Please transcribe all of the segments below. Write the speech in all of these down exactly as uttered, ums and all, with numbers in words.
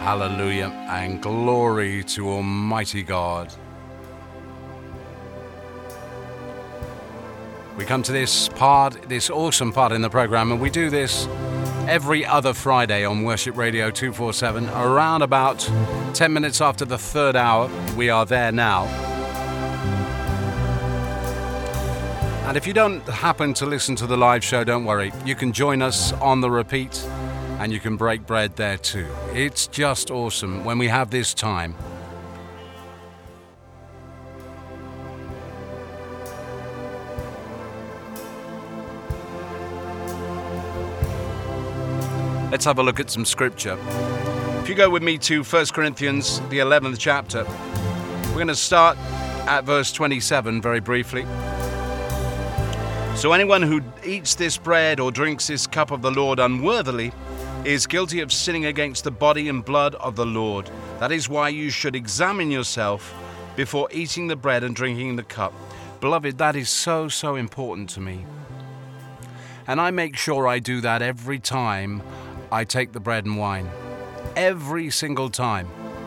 Hallelujah and glory to Almighty God. We come to this part, this awesome part in the program, and we do this every other Friday on Worship Radio two forty-seven, around about ten minutes after the third hour. We are there now. And if you don't happen to listen to the live show, don't worry. You can join us on the repeat, and you can break bread there too. It's just awesome when we have this time. Let's have a look at some scripture. If you go with me to First Corinthians, the eleventh chapter, we're going to start at verse twenty-seven very briefly. So anyone who eats this bread or drinks this cup of the Lord unworthily is guilty of sinning against the body and blood of the Lord. That is why you should examine yourself before eating the bread and drinking the cup. Beloved, that is so, so important to me. And I make sure I do that every time I take the bread and wine. Every single time.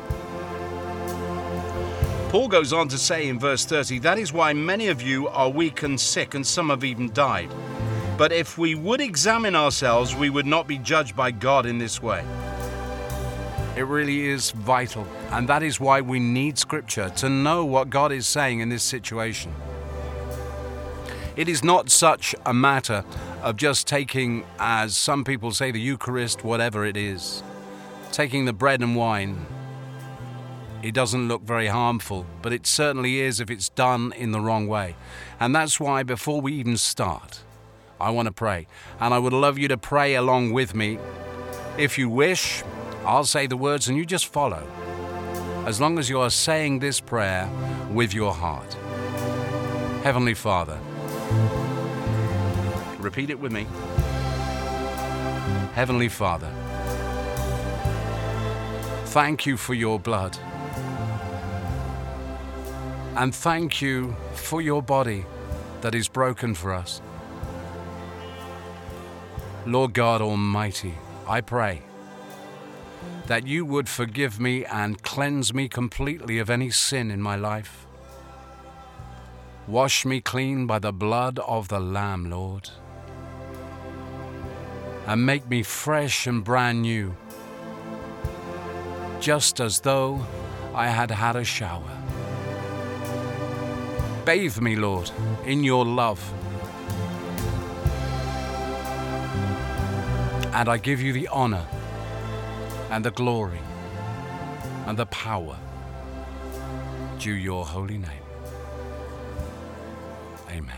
Paul goes on to say in verse thirty, that is why many of you are weak and sick, and some have even died. But if we would examine ourselves, we would not be judged by God in this way. It really is vital, and that is why we need Scripture to know what God is saying in this situation. It is not such a matter of just taking, as some people say, the Eucharist, whatever it is, taking the bread and wine. It doesn't look very harmful, but it certainly is if it's done in the wrong way. And that's why before we even start, I want to pray. And I would love you to pray along with me. If you wish, I'll say the words and you just follow. As long as you are saying this prayer with your heart. Heavenly Father, repeat it with me. Heavenly Father, thank you for your blood. And thank you for your body that is broken for us. Lord God Almighty, I pray that you would forgive me and cleanse me completely of any sin in my life. Wash me clean by the blood of the Lamb, Lord, and make me fresh and brand new, just as though I had had a shower. Bathe me, Lord, in your love. And I give you the honor and the glory and the power due your holy name. Amen.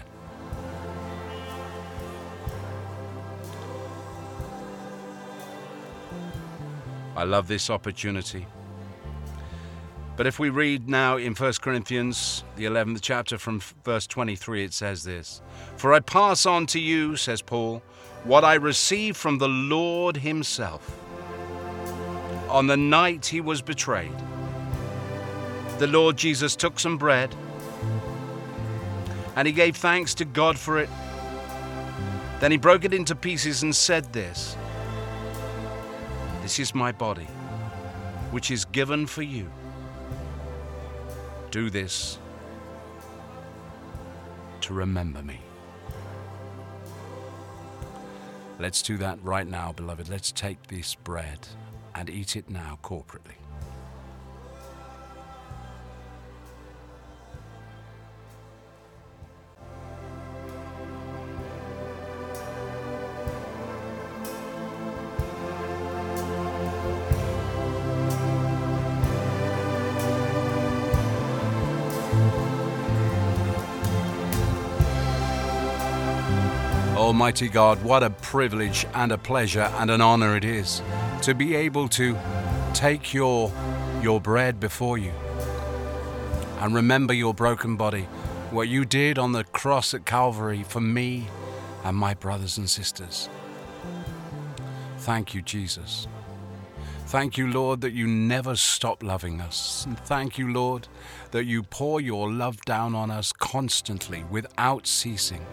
I love this opportunity. But if we read now in First Corinthians, the eleventh chapter from verse twenty-three, it says this. For I pass on to you, says Paul, what I received from the Lord himself. On the night he was betrayed, the Lord Jesus took some bread, and he gave thanks to God for it. Then he broke it into pieces and said this, this is my body, which is given for you. Do this to remember me. Let's do that right now, beloved. Let's take this bread and eat it now corporately. Almighty God, what a privilege and a pleasure and an honor it is to be able to take your, your bread before you and remember your broken body, what you did on the cross at Calvary for me and my brothers and sisters. Thank you, Jesus. Thank you, Lord, that you never stop loving us. And thank you, Lord, that you pour your love down on us constantly without ceasing.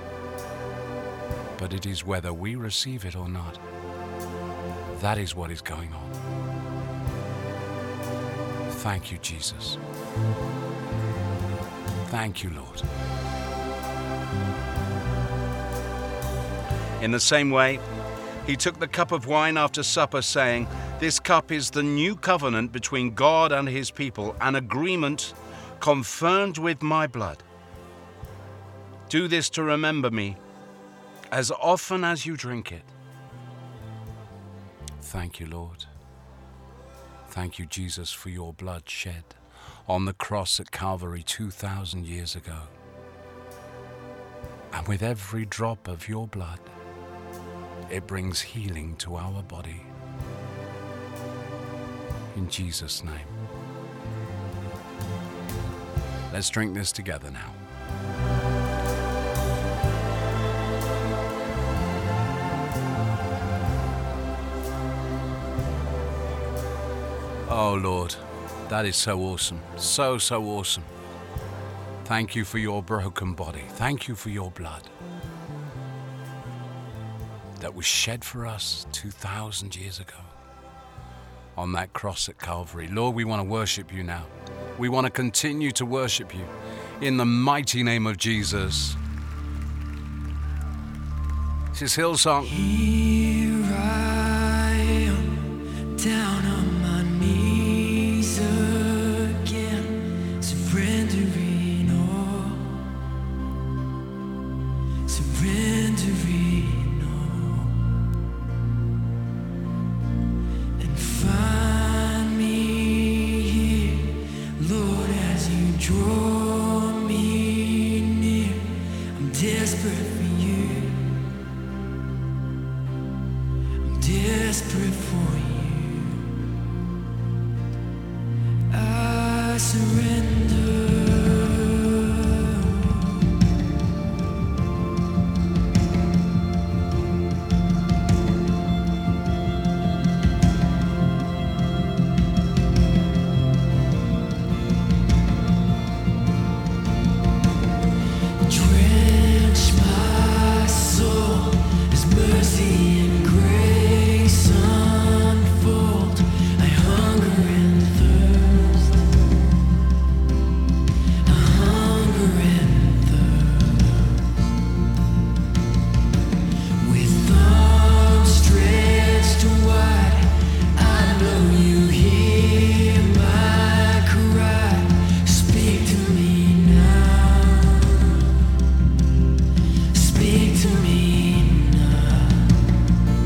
But it is whether we receive it or not. That is what is going on. Thank you, Jesus. Thank you, Lord. In the same way, he took the cup of wine after supper, saying, "This cup is the new covenant between God and his people, an agreement confirmed with my blood. Do this to remember me as often as you drink it." Thank you, Lord. Thank you, Jesus, for your blood shed on the cross at Calvary two thousand years ago. And with every drop of your blood, it brings healing to our body. In Jesus' name. Let's drink this together now. Oh Lord, that is so awesome, so, so awesome. Thank you for your broken body. Thank you for your blood that was shed for us two thousand years ago on that cross at Calvary. Lord, we want to worship you now. We want to continue to worship you in the mighty name of Jesus. This is Hillsong. Here I am, down on my knees again, surrendering all, surrendering all, and find me here, Lord, as you draw me near. I'm desperate for you. Desperate for you, I surrender. Drench my soul as mercy and grace unfold. I hunger and thirst. I hunger and thirst. With arms stretched wide, I know you hear my cry. Speak to me now. Speak to me now.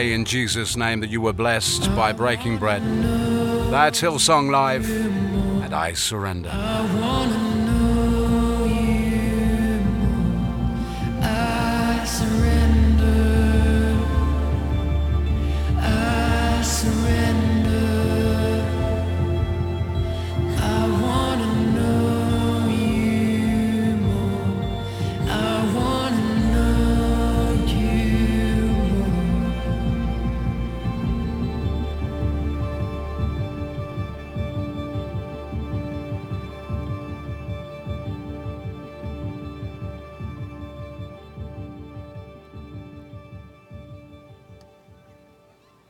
pray in Jesus' name that you were blessed by breaking bread. That's Hillsong Live, and I surrender. I wanna